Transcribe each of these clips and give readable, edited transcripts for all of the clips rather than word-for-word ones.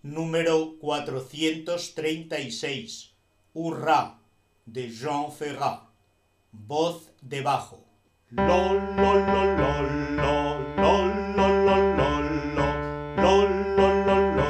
número 436, Hurrah, de Jean Ferrat, voz de bajo. Lo, lo, lo, lo, lo, lo, lo, lo, lo, lo, lo, lo, lo,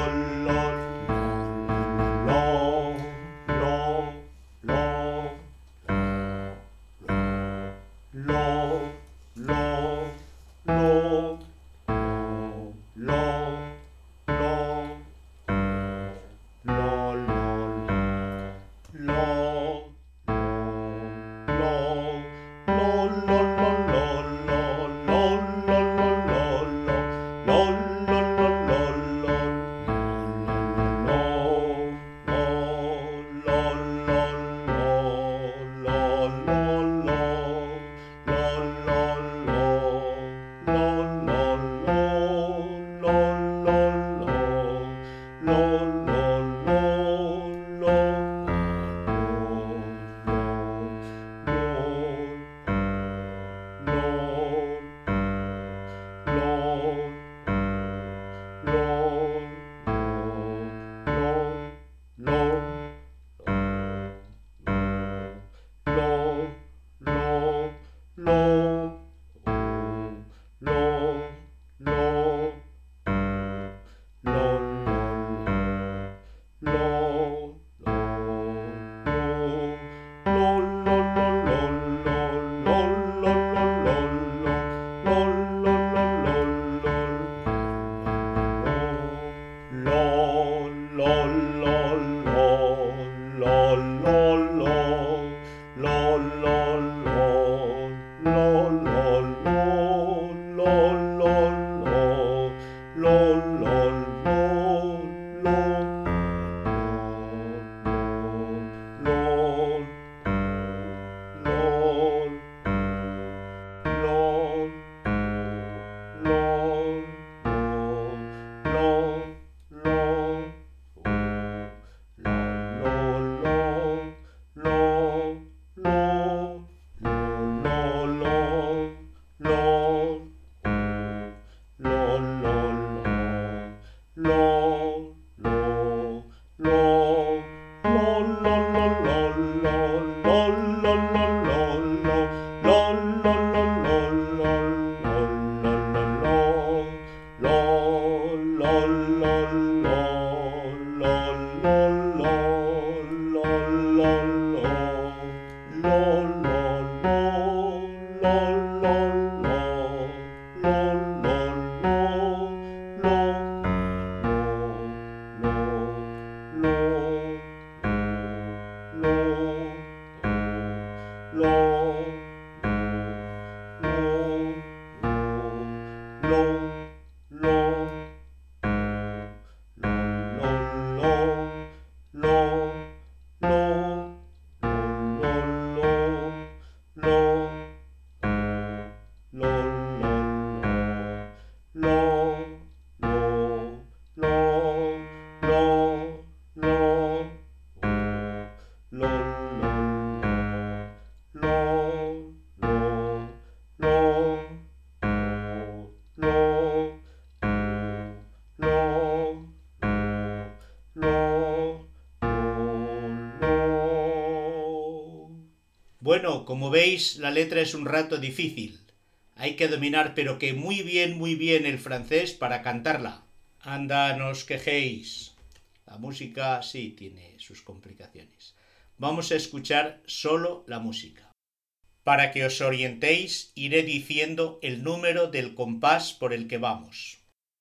Bueno, como veis, la letra es un rato difícil. Hay que dominar, pero que muy bien el francés para cantarla. Anda, no os quejéis. La música sí tiene sus complicaciones. Vamos a escuchar solo la música. Para que os orientéis, iré diciendo el número del compás por el que vamos.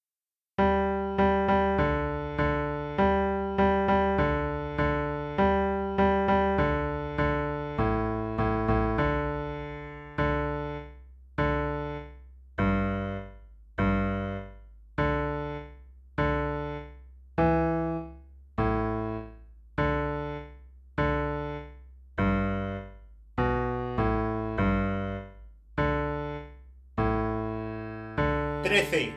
Trece.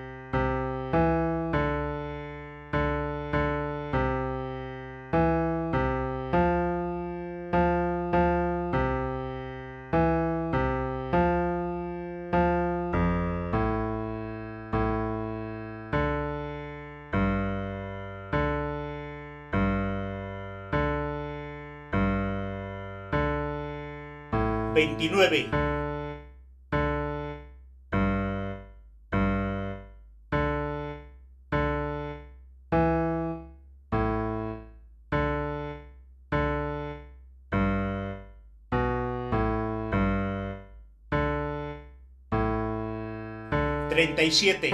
12. 29. 37.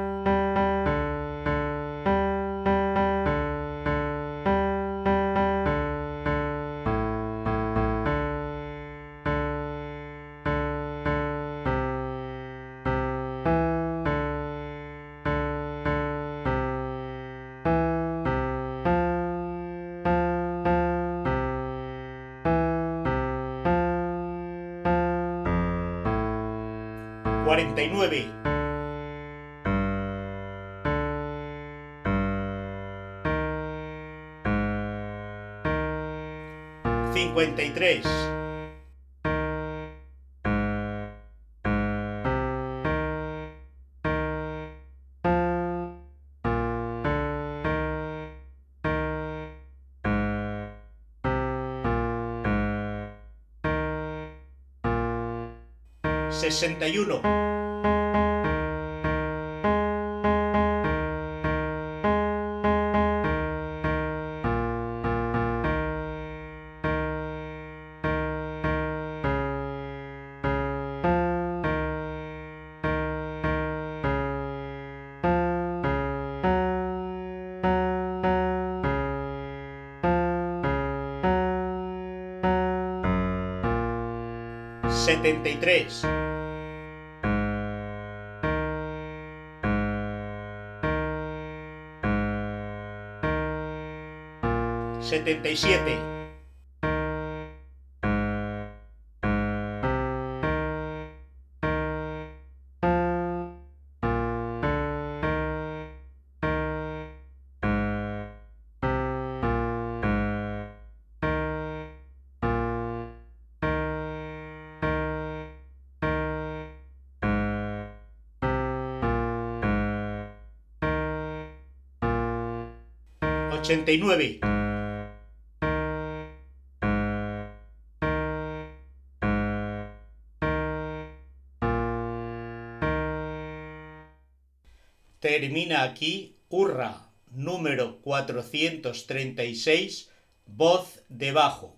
49. 53. 61. 73. 77. 89. 'Termina aquí Hurra, número 436, voz de bajo.